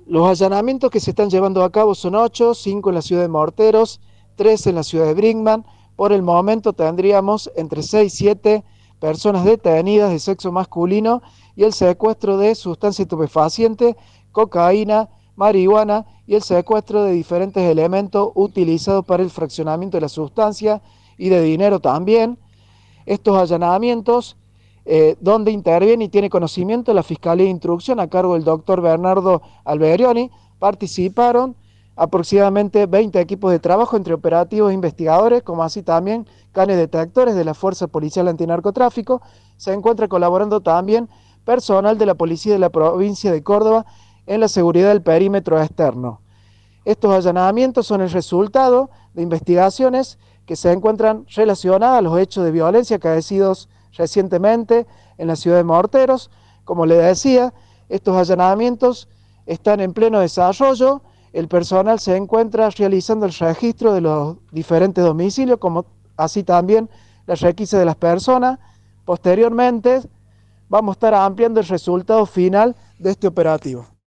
Los allanamientos que se están llevando a cabo son 8, 5 en la ciudad de Morteros, 3 en la ciudad de Brinkman. Por el momento tendríamos entre 6 y 7 personas detenidas de sexo masculino y el secuestro de sustancia estupefaciente, cocaína, marihuana y el secuestro de diferentes elementos utilizados para el fraccionamiento de la sustancia y de dinero también. Estos allanamientos, donde interviene y tiene conocimiento la Fiscalía de Instrucción a cargo del doctor Bernardo Alberioni, participaron aproximadamente 20 equipos de trabajo entre operativos e investigadores, como así también canes detectores de la Fuerza Policial Antinarcotráfico. Se encuentra colaborando también personal de la Policía de la Provincia de Córdoba en la seguridad del perímetro externo. Estos allanamientos son el resultado de investigaciones que se encuentran relacionadas a los hechos de violencia acaecidos recientemente en la ciudad de Morteros. Como les decía, estos allanamientos están en pleno desarrollo. El personal se encuentra realizando el registro de los diferentes domicilios, como así también la requisa de las personas. Posteriormente, vamos a estar ampliando el resultado final de este operativo.